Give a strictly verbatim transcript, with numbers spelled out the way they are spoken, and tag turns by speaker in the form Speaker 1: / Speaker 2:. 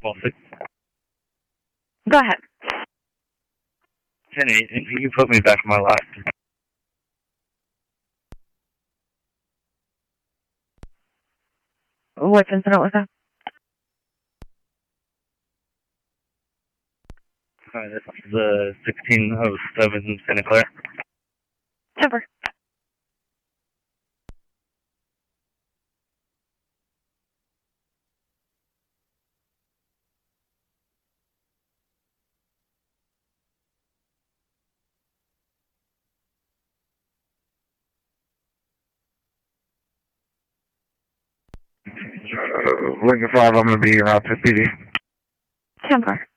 Speaker 1: six.
Speaker 2: Go ahead.
Speaker 1: ten eight, and you put me back in my life.
Speaker 2: What incident was that?
Speaker 1: Hi, this is the sixteen oh seven Santa Clara.
Speaker 2: Temper.
Speaker 1: Lincoln five, I'm going to be around fifty.
Speaker 2: Temper.